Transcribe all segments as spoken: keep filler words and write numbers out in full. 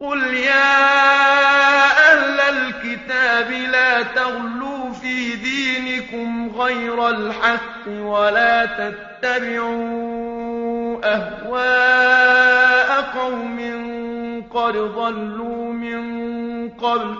قُلْ يَا أَهْلَ الْكِتَابِ لَا تَغْلُوا فِي دِينِكُمْ غَيْرَ الْحَقِّ وَلَا تَتَّبِعُوا أَهْوَاءَ قَوْمٍ قَدْ ضَلُّوا مِن قَبْلُ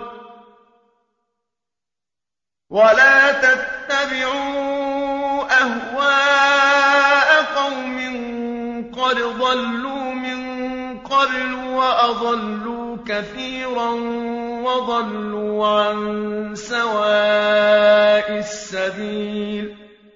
وَلَا تَتَّبِعُوا أَهْوَاءَ قَوْمٍ قَدْ ضَلُّوا مِن قَبْلُ وَأَضَلُّوا كَثِيرًا وَضَلُّوا عَن سَوَاءِ السَّبِيلِ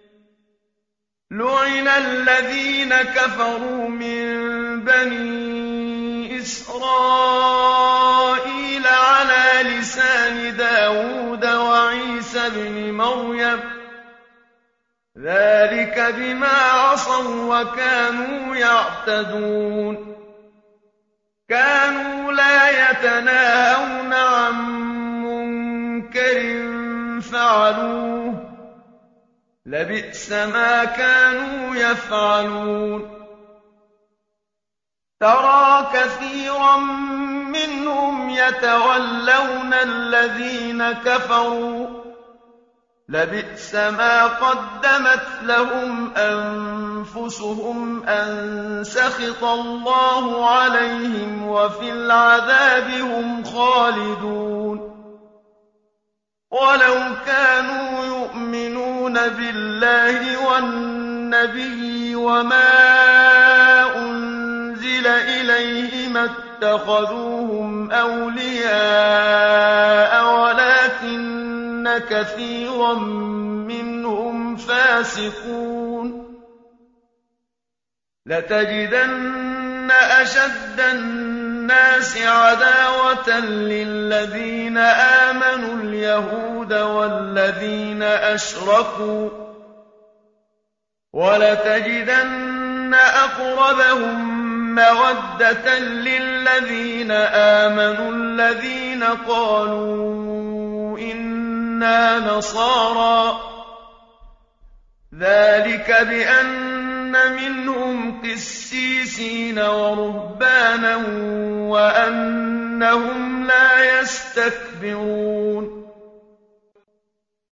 لُعِنَ الَّذِينَ كَفَرُوا مِن بَنِي إِسْرَائِيلَ عَلَىٰ لِسَانِ دَاوُودَ وَعِيسَى ابْنِ مَرْيَمَ ۚ ذَٰلِكَ بِمَا عَصَوا وَّكَانُوا يَعْتَدُونَ كَانُوا لَا يَتَنَاهَوْنَ عَن مُّنكَرٍ فَعَلُوهُ ۚ لَبِئْسَ مَا كَانُوا يَفْعَلُونَ تَرَىٰ كَثِيرًا مِّنْهُمْ يَتَوَلَّوْنَ الَّذِينَ كَفَرُوا ۚ لَبِئْسَ مَا قَدَّمَتْ لَهُمْ أَنفُسُهُمْ أَن سَخِطَ اللَّهُ عَلَيْهِمْ وَفِي الْعَذَابِ هُمْ خَالِدُونَ وَلَوْ كَانُوا يُؤْمِنُونَ بِاللَّهِ وَالنَّبِيِّ وَمَا أُنزِلَ إِلَيْهِ مَا اتَّخَذُوهُمْ أَوْلِيَاءَ وَلَٰكِنَّ كَثِيرًا مِّنْهُمْ فَاسِقُونَ لَتَجِدَنَّ أَشَدَّ النَّاسِ عَدَاوَةً لِّلَّذِينَ آمَنُوا الْيَهُودَ وَالَّذِينَ أَشْرَكُوا ۖ وَلَتَجِدَنَّ أَقْرَبَهُم مَّوَدَّةً لِّلَّذِينَ آمَنُوا الَّذِينَ قَالُوا إِنَّا نَصَارَىٰ ۚ ذَٰلِكَ بِأَنَّ مِنْهُمْ قِسِّيسِينَ وَرُهْبَانًا وَأَنَّهُمْ لَا يَسْتَكْبِرُونَ